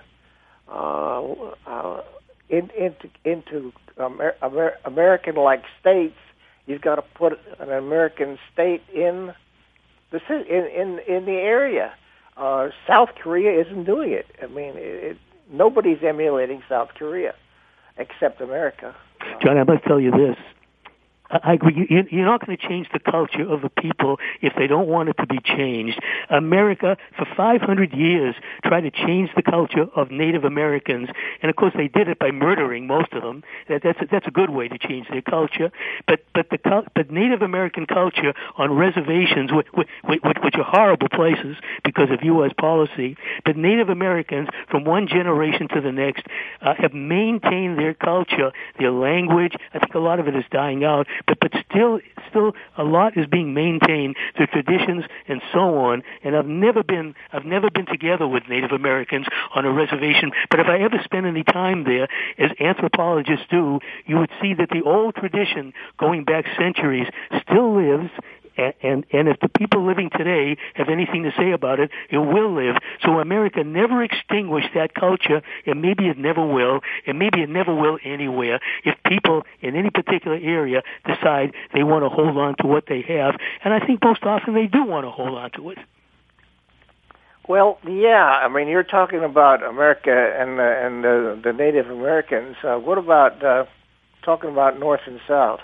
into American-like states. You've got to put an American state in the area. South Korea isn't doing it. I mean, nobody's emulating South Korea except America. John, I must tell you this. I agree. You're not going to change the culture of the people if they don't want it to be changed. America, for 500 years, tried to change the culture of Native Americans, and of course they did it by murdering most of them. That's a good way to change their culture. But Native American culture on reservations, which are horrible places because of U.S. policy, but Native Americans from one generation to the next have maintained their culture, their language. I think a lot of it is dying out. But still a lot is being maintained, the traditions and so on. And I've never been together with Native Americans on a reservation. But if I ever spend any time there, as anthropologists do, you would see that the old tradition, going back centuries, still lives. And if the people living today have anything to say about it, it will live. So America never extinguished that culture, and maybe it never will, and maybe it never will anywhere if people in any particular area decide they want to hold on to what they have. And I think most often they do want to hold on to it. Well, yeah. I mean, you're talking about America and the Native Americans. What about talking about North and South?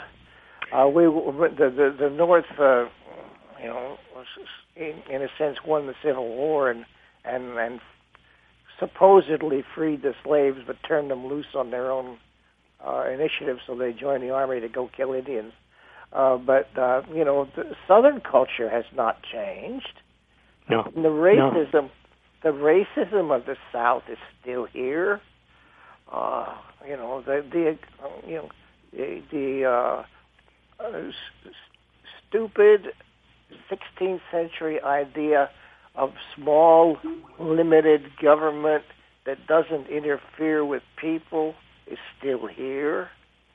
The North, in a sense, won the Civil War and supposedly freed the slaves, but turned them loose on their own initiative, so they joined the army to go kill Indians. But the Southern culture has not changed. No. And the racism of the South is still here. Stupid 16th century idea of small, limited government that doesn't interfere with people is still here.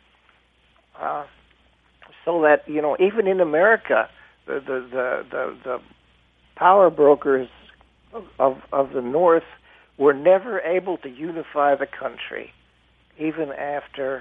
So that, even in America, the power brokers of the North were never able to unify the country, even after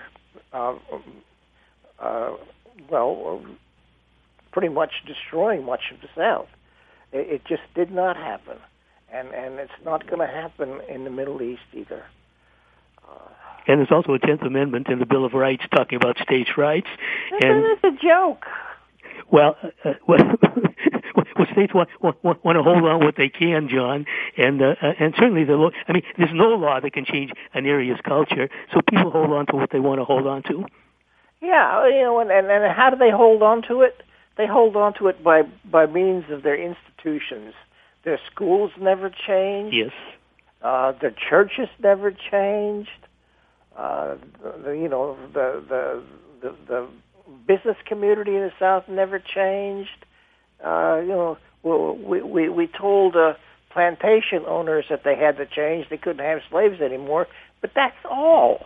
pretty much destroying much of the South. It just did not happen, and it's not going to happen in the Middle East either. And there's also a 10th Amendment in the Bill of Rights talking about states' rights. It's a joke. Well, states want to hold on what they can, John, and certainly there's no law that can change an area's culture, so people hold on to what they want to hold on to. Yeah, and how do they hold on to it? They hold on to it by means of their institutions. Their schools never change. Yes. The churches never changed. The business community in the South never changed. We told plantation owners that they had to change; they couldn't have slaves anymore. But that's all.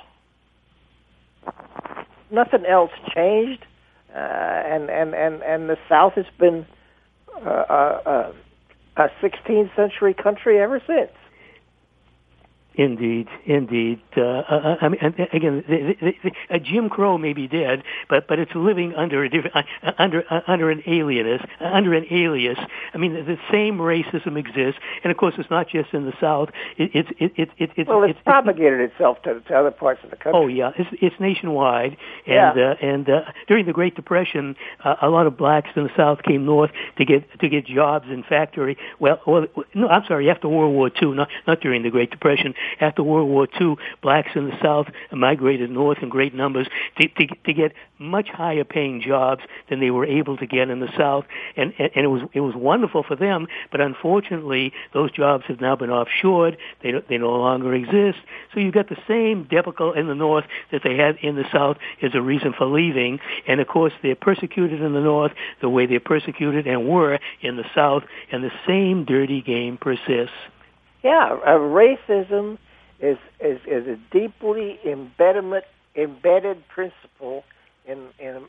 Nothing else changed, and the South has been a 16th century country ever since. Indeed. I mean, again, Jim Crow may be dead, but it's living under a different, under an alias. I mean, the same racism exists, and of course, it's not just in the South. It's propagated itself to other parts of the country. Oh yeah, it's nationwide, and during the Great Depression, a lot of blacks in the South came north to get jobs in factory. After World War II, not during the Great Depression. After World War II, blacks in the South migrated north in great numbers to get much higher paying jobs than they were able to get in the South, and it was wonderful for them. But unfortunately, those jobs have now been offshored. They no longer exist. So you've got the same debacle in the North that they had in the South as a reason for leaving. And of course, they're persecuted in the North the way they're persecuted and were in the South, and the same dirty game persists. Yeah, racism is a deeply embedded principle in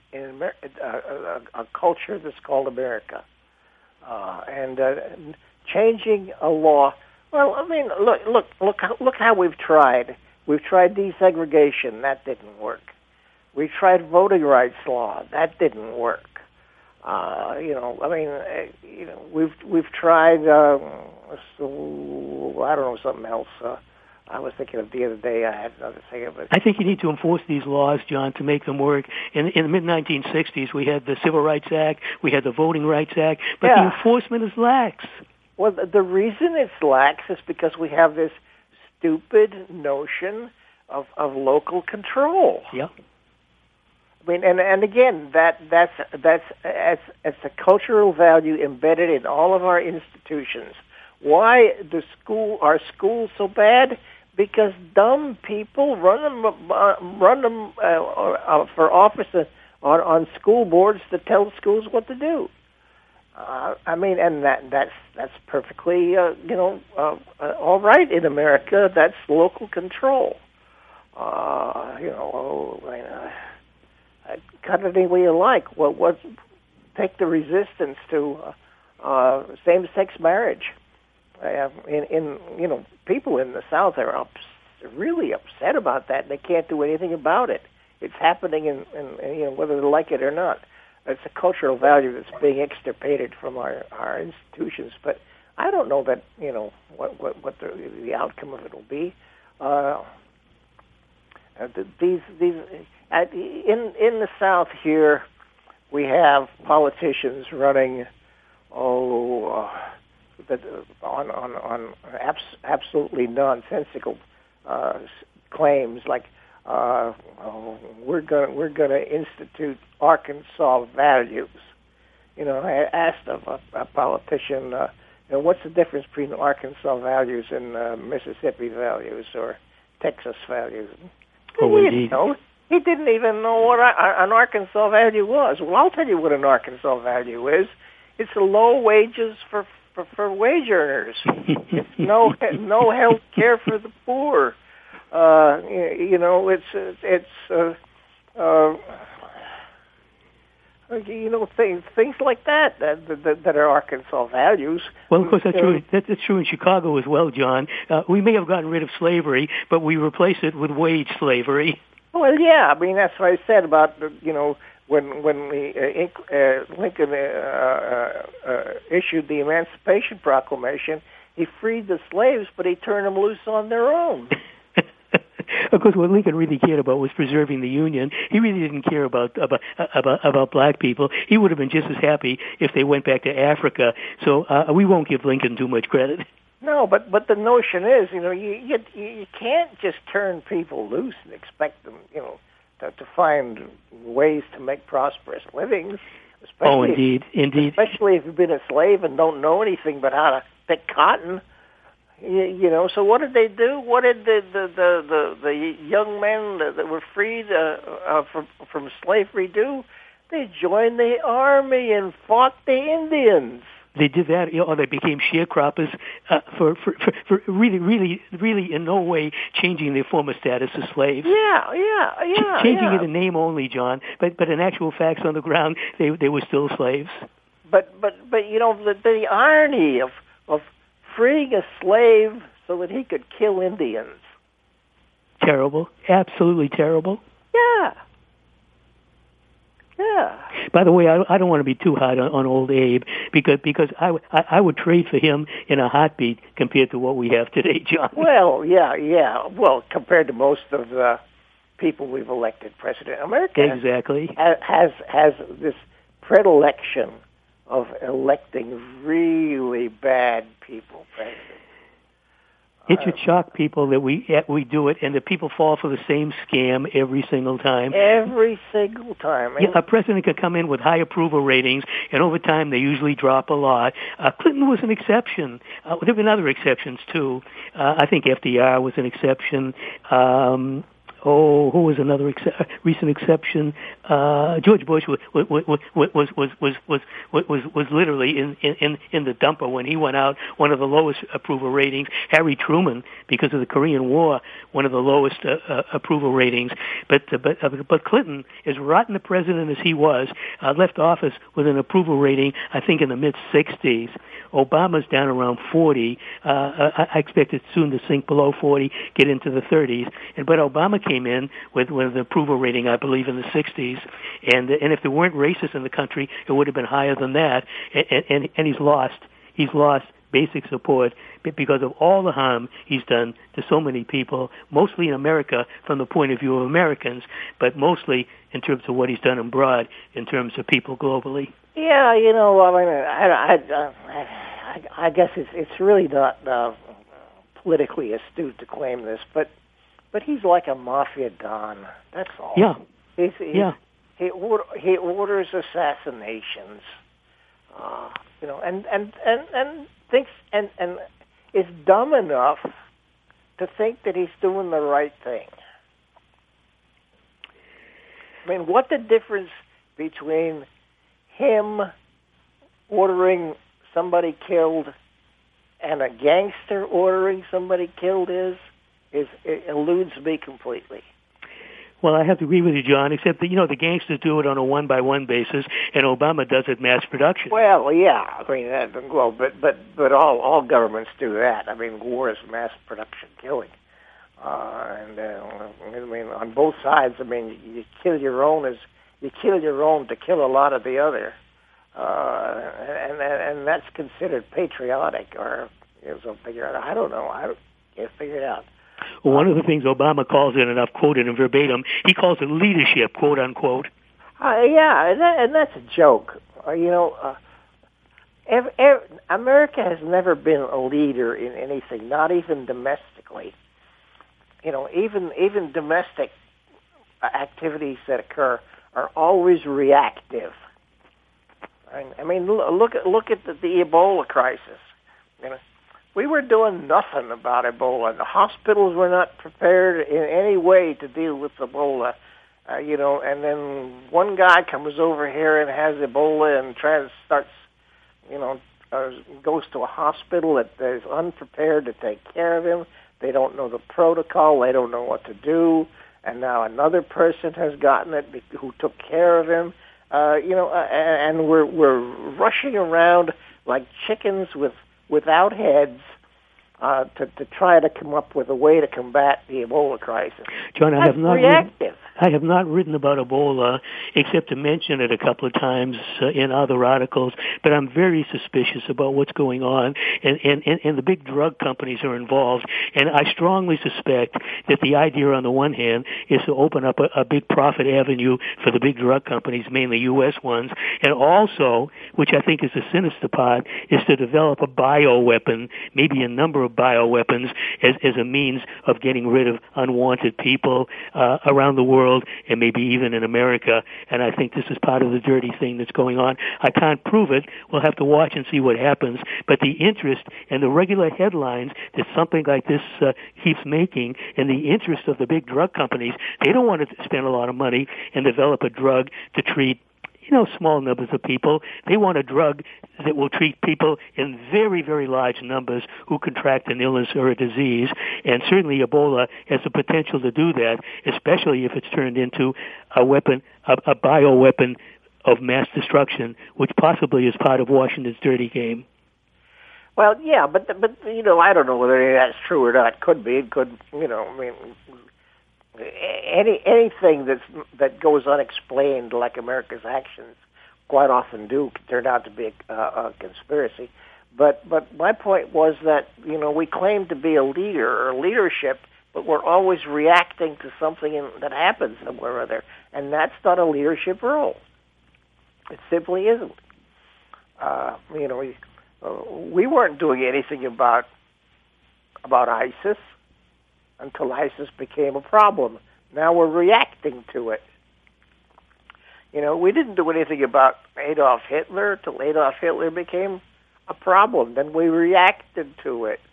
a culture that's called America, and changing a law. Well, I mean, look how we've tried. We've tried desegregation. That didn't work. We tried voting rights law. That didn't work. We've tried. I don't know, something else. I was thinking of the other day. I had another thing of it. I think you need to enforce these laws, John, to make them work. In the mid-1960s, we had the Civil Rights Act, we had the Voting Rights Act, but the enforcement is lax. Well, the reason it's lax is because we have this stupid notion of local control. Yeah. I mean, and again, that's a cultural value embedded in all of our institutions. Why are schools so bad? Because dumb people run them for office on school boards that tell schools what to do. I mean, and that's perfectly all right in America. That's local control. Cut it any way you like. Take the resistance to same-sex marriage. People in the South are really upset about that. They can't do anything about it. It's happening, in whether they like it or not. It's a cultural value that's being extirpated from our institutions. But I don't know that what the outcome of it will be. In the South here, we have politicians running on absolutely nonsensical claims like we're going to institute Arkansas values. I asked a politician, what's the difference between Arkansas values and Mississippi values or Texas values? He didn't even know what an Arkansas value was. Well, I'll tell you what an Arkansas value is. It's low wages for wage earners. It's no health care for the poor. Things like that are Arkansas values. Well, of course, that's true. That's true in Chicago as well, John. We may have gotten rid of slavery, but we replaced it with wage slavery. Well, yeah. I mean, that's what I said about when Lincoln issued the Emancipation Proclamation. He freed the slaves, but he turned them loose on their own. Of course, what Lincoln really cared about was preserving the Union. He really didn't care about black people. He would have been just as happy if they went back to Africa. So we won't give Lincoln too much credit. No, but the notion is, you can't just turn people loose and expect them, to find ways to make prosperous livings. Indeed. Especially if you've been a slave and don't know anything but how to pick cotton. You know, so what did they do? What did the young men that were freed from slavery do? They joined the army and fought the Indians. They did that, or they became sharecroppers for really in no way changing their former status as slaves. Changing it in name only, John, but in actual facts on the ground, they were still slaves. But you know, the irony of freeing a slave so that he could kill Indians. Terrible, absolutely terrible. Yeah. By the way, I don't want to be too hard on old Abe because I would trade for him in a heartbeat compared to what we have today, John. Well, yeah. Well, compared to most of the people we've elected president, America exactly has this predilection of electing really bad people president. It should shock people that we do it, and that people fall for the same scam every single time. Every single time. Yeah, a president could come in with high approval ratings, and over time they usually drop a lot. Clinton was an exception. There have been other exceptions too. I think FDR was an exception. Who was another recent exception? George Bush was literally in the dumper when he went out, one of the lowest approval ratings. Harry Truman, because of the Korean War, one of the lowest approval ratings. But Clinton, as rotten a president as he was, left office with an approval rating, I think, in the mid-60s. Obama's down around 40. I expect it soon to sink below 40, get into the 30s. But Obama came in with an approval rating, I believe, in the 60s. And if there weren't racists in the country, it would have been higher than that. And he's lost basic support because of all the harm he's done to so many people, mostly in America from the point of view of Americans, but mostly in terms of what he's done abroad in terms of people globally. Yeah, you know, I mean, I guess it's really not politically astute to claim this, but he's like a mafia don. That's all. Yeah. He orders assassinations. You know, and thinks and is dumb enough to think that he's doing the right thing. I mean, what's the difference between him ordering somebody killed and a gangster ordering somebody killed is it eludes me completely. Well, I have to agree with you, John, except that, you know, the gangsters do it on a one-by-one basis, and Obama does it mass production. Well, yeah, I mean, but all governments do that. I mean, war is mass production killing. I mean, on both sides, I mean, you kill your own to kill a lot of the other. And that's considered patriotic or something. I don't know. I can't figure it out. Well, one of the things Obama calls it, and I've quoted him verbatim, he calls it leadership, quote unquote. Yeah, and that's a joke. America has never been a leader in anything, not even domestically. You know, even domestic activities that occur are always reactive. I mean, look at the Ebola crisis. You know, we were doing nothing about Ebola. The hospitals were not prepared in any way to deal with Ebola. And then one guy comes over here and has Ebola and goes to a hospital that is unprepared to take care of him. They don't know the protocol. They don't know what to do. And now another person has gotten it who took care of him. And we're rushing around like chickens without heads to try to come up with a way to combat the Ebola crisis. John, I have not written about Ebola except to mention it a couple of times in other articles, but I'm very suspicious about what's going on, and the big drug companies are involved, and I strongly suspect that the idea on the one hand is to open up a big profit avenue for the big drug companies, mainly U.S. ones, and also, which I think is the sinister part, is to develop a bioweapon, maybe a number of of bioweapons as a means of getting rid of unwanted people around the world and maybe even in America. And I think this is part of the dirty thing that's going on. I can't prove it. We'll have to watch and see what happens. But the interest and the regular headlines that something like this keeps making, and the interest of the big drug companies, they don't want to spend a lot of money and develop a drug to treat small numbers of people. They want a drug that will treat people in very, very large numbers who contract an illness or a disease. And certainly Ebola has the potential to do that, especially if it's turned into a weapon, a bioweapon of mass destruction, which possibly is part of Washington's dirty game. Well, yeah, but I don't know whether that's true or not. Could be. It could, anything that goes unexplained, like America's actions quite often do, turn out to be a conspiracy. But my point was that we claim to be a leader or leadership, but we're always reacting to something that happens somewhere or other, and that's not a leadership role. It simply isn't. We weren't doing anything about ISIS until ISIS became a problem. Now we're reacting to it. We didn't do anything about Adolf Hitler until Adolf Hitler became a problem. Then we reacted to it.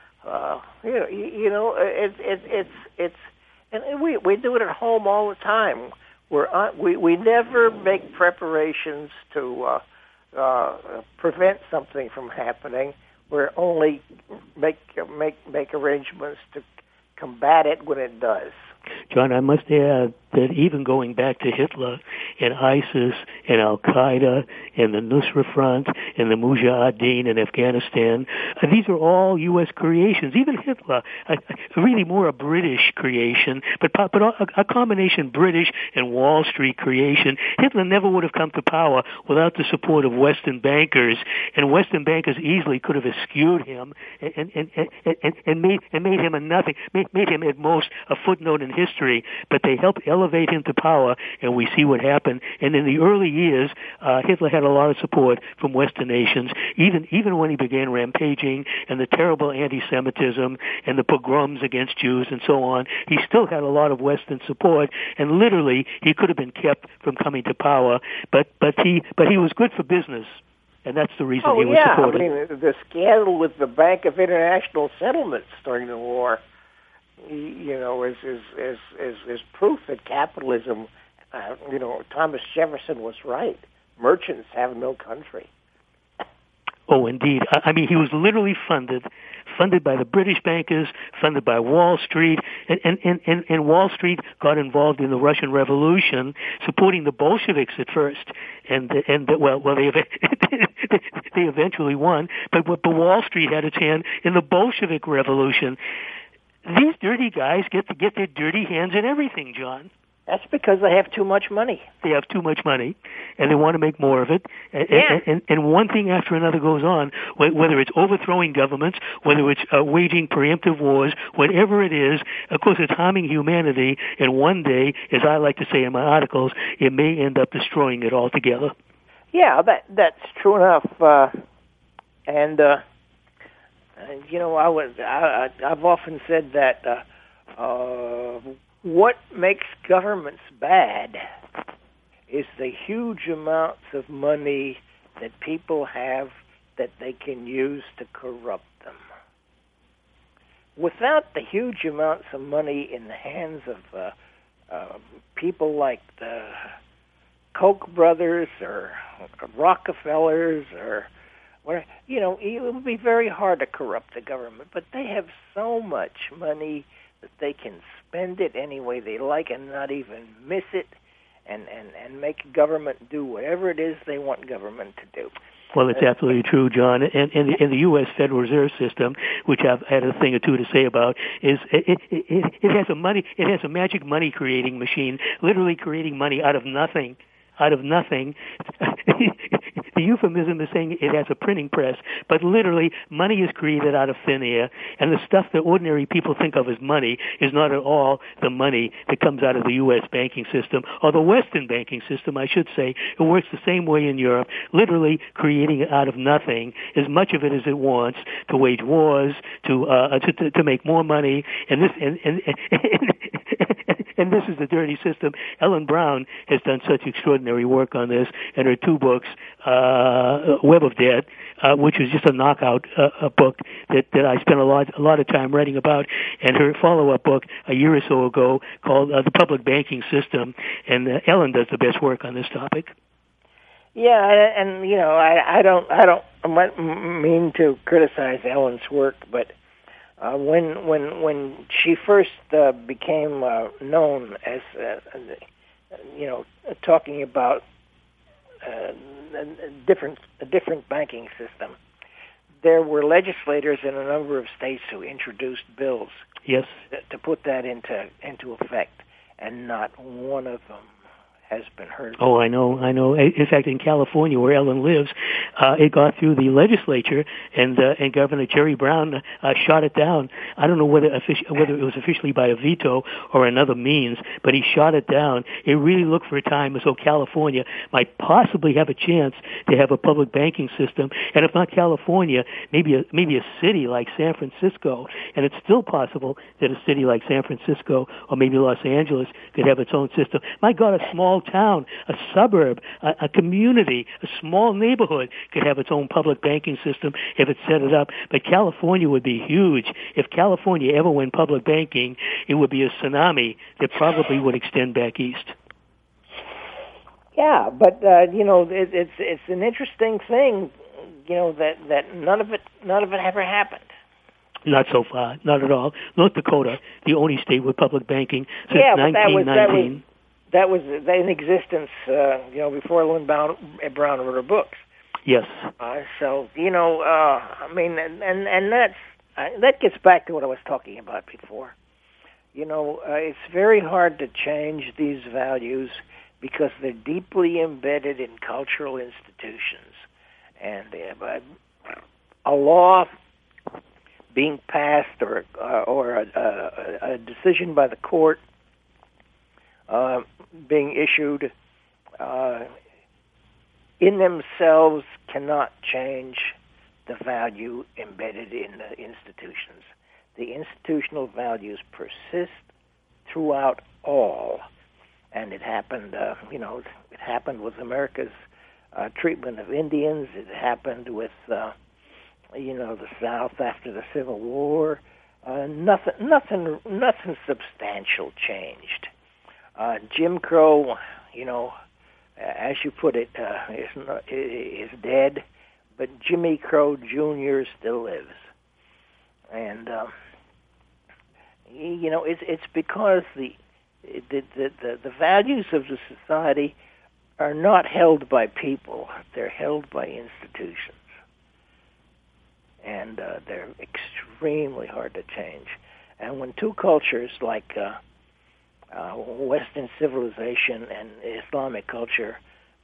It's and we do it at home all the time. We never make preparations to prevent something from happening. We only make arrangements to combat it when it does. John, I must add that even going back to Hitler and ISIS and Al-Qaeda and the Nusra Front and the Mujahideen in Afghanistan, these are all U.S. creations. Even Hitler, really more a British creation, but a combination British and Wall Street creation. Hitler never would have come to power without the support of Western bankers, and Western bankers easily could have eschewed him and made him a nothing, made him at most a footnote in history, but they helped elevate him to power, and we see what happened. And in the early years, Hitler had a lot of support from Western nations, even when he began rampaging and the terrible anti-Semitism and the pogroms against Jews and so on. He still had a lot of Western support, and literally he could have been kept from coming to power, but he was good for business. And that's the reason he was supported. I mean, the scandal with the Bank of International Settlements during the war, is proof that capitalism, Thomas Jefferson was right. Merchants have no country. Oh, indeed. I mean, he was literally funded by the British bankers, funded by Wall Street, and Wall Street got involved in the Russian Revolution, supporting the Bolsheviks at first, and they eventually won, but Wall Street had its hand in the Bolshevik Revolution. These dirty guys get their dirty hands in everything, John. That's because they have too much money. They have too much money, and they want to make more of it. And one thing after another goes on, whether it's overthrowing governments, whether it's waging preemptive wars, whatever it is, of course it's harming humanity, and one day, as I like to say in my articles, it may end up destroying it altogether. Yeah, that's true enough. I've often said that what makes governments bad is the huge amounts of money that people have that they can use to corrupt them. Without the huge amounts of money in the hands of people like the Koch brothers or Rockefellers or where it would be very hard to corrupt the government, but they have so much money that they can spend it any way they like and not even miss it, and make government do whatever it is they want government to do. Well, it's absolutely true, John. And the U.S. Federal Reserve System, which I've had a thing or two to say about, is it has a magic money creating machine, literally creating money out of nothing. the euphemism is saying it has a printing press, but literally money is created out of thin air, and the stuff that ordinary people think of as money is not at all the money that comes out of the U.S. banking system, or the Western banking system, I should say. It works the same way in Europe, literally creating it out of nothing, as much of it as it wants, to wage wars, to make more money, and this and this is the dirty system. Ellen Brown has done such extraordinary work on this, and her two books, Web of Debt, which was just a knockout book that I spent a lot of time writing about, and her follow-up book a year or so ago called The Public Banking System, and Ellen does the best work on this topic. Yeah, and you know, I don't mean to criticize Ellen's work, but when she first became known as talking about a different banking system, there were legislators in a number of states who introduced bills, yes, to put that into effect, and not one of them has been heard. Oh, I know. In fact, in California, where Ellen lives, it got through the legislature, and Governor Jerry Brown shot it down. I don't know whether it was officially by a veto or another means, but he shot it down. It really looked for a time as though California might possibly have a chance to have a public banking system, and if not California, maybe a city like San Francisco. And it's still possible that a city like San Francisco or maybe Los Angeles could have its own system. My God, a small town, a suburb, a community, a small neighborhood could have its own public banking system if it set it up. But California would be huge. If California ever went public banking, it would be a tsunami that probably would extend back east. Yeah, but it's an interesting thing, that none of it ever happened. Not so far, not at all. North Dakota, the only state with public banking since 1919. That was in existence, before Ellen Brown wrote her books. Yes. So that gets back to what I was talking about before. It's very hard to change these values because they're deeply embedded in cultural institutions, and a law being passed or a decision by the court being issued in themselves cannot change the value embedded in the institutions. The institutional values persist throughout all, and it happened. It happened with America's treatment of Indians. It happened with the South after the Civil War. Nothing substantial changed. Jim Crow, as you put it, is dead, but Jimmy Crow Jr. still lives, and it's because the values of the society are not held by people; they're held by institutions, and they're extremely hard to change. And when two cultures like Western civilization and Islamic culture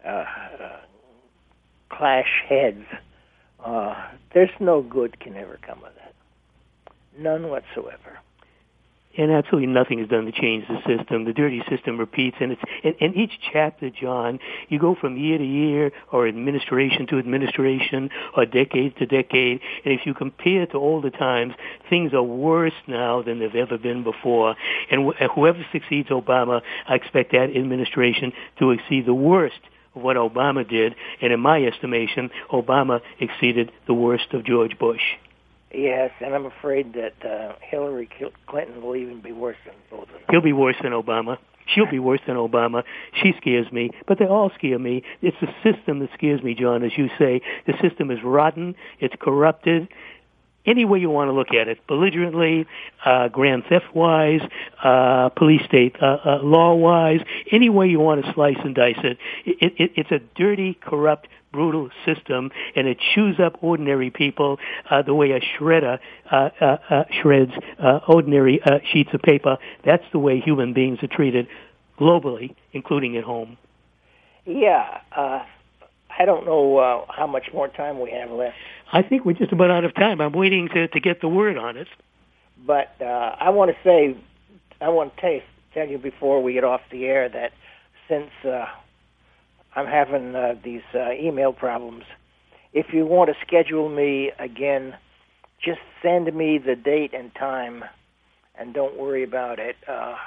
clash heads, there's no good can ever come of that. None whatsoever. And absolutely nothing is done to change the system. The dirty system repeats, and it's in each chapter, John, you go from year to year, or administration to administration, or decade to decade, and if you compare to older times, things are worse now than they've ever been before. And whoever succeeds Obama, I expect that administration to exceed the worst of what Obama did, and in my estimation, Obama exceeded the worst of George Bush. Yes, and I'm afraid that Hillary Clinton will even be worse than both of them. He'll be worse than Obama. She'll be worse than Obama. She scares me, but they all scare me. It's the system that scares me, John, as you say. The system is rotten. It's corrupted. Any way you want to look at it, belligerently, grand theft-wise, police state law-wise, any way you want to slice and dice it. It's a dirty, corrupt, brutal system, and it chews up ordinary people the way a shredder shreds ordinary sheets of paper. That's the way human beings are treated globally, including at home. Yeah. I don't know how much more time we have left. I think we're just about out of time. I'm waiting to get the word on it. But I want to tell you before we get off the air that since I'm having these email problems, if you want to schedule me again, just send me the date and time, and don't worry about it.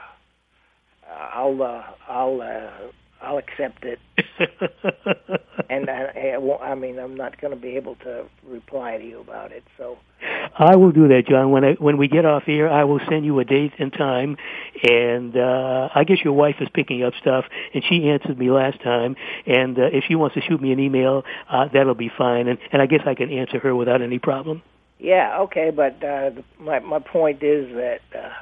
I'll accept it. And I'm not going to be able to reply to you about it. So I will do that, John. When we get off here, I will send you a date and time. And I guess your wife is picking up stuff, and she answered me last time. And if she wants to shoot me an email, that'll be fine. And I guess I can answer her without any problem. Yeah, okay. But my point is that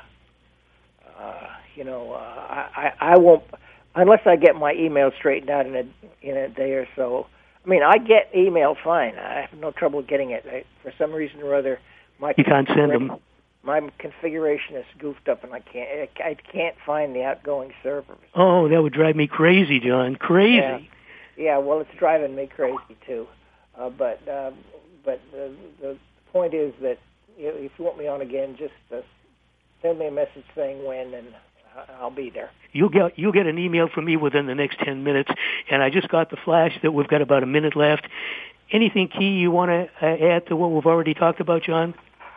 I won't. Unless I get my email straightened out in a day or so. I mean, I get email fine. I have no trouble getting it. For some reason or other, you can't send them. My configuration is goofed up, and I can't find the outgoing server. Oh, that would drive me crazy, John. Crazy. Yeah. Well, it's driving me crazy too. But the point is that if you want me on again, just send me a message saying when, and I'll be there. You'll get an email from me within the next 10 minutes, and I just got the flash that we've got about a minute left. Anything key you want to add to what we've already talked about, John?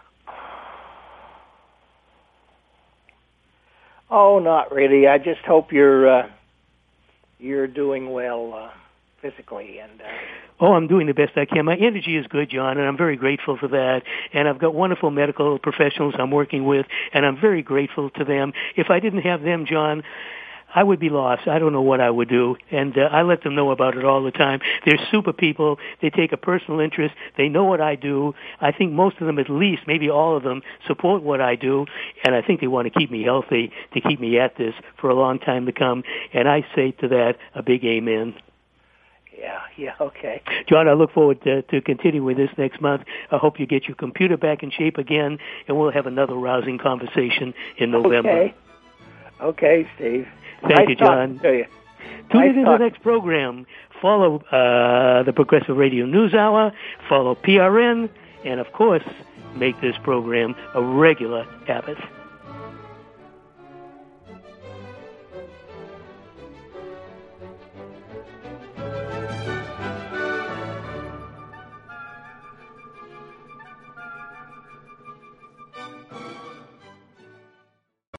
Oh, not really. I just hope you're doing well physically and. Oh, I'm doing the best I can. My energy is good, John, and I'm very grateful for that. And I've got wonderful medical professionals I'm working with, and I'm very grateful to them. If I didn't have them, John, I would be lost. I don't know what I would do. And I let them know about it all the time. They're super people. They take a personal interest. They know what I do. I think most of them, at least, maybe all of them, support what I do. And I think they want to keep me healthy, to keep me at this for a long time to come. And I say to that a big amen. Yeah, okay. John, I look forward to continuing with this next month. I hope you get your computer back in shape again, and we'll have another rousing conversation in November. Okay, Steve. Thank you, John. To you. Tune in to the next program. Follow the Progressive Radio News Hour, follow PRN, and, of course, make this program a regular habit.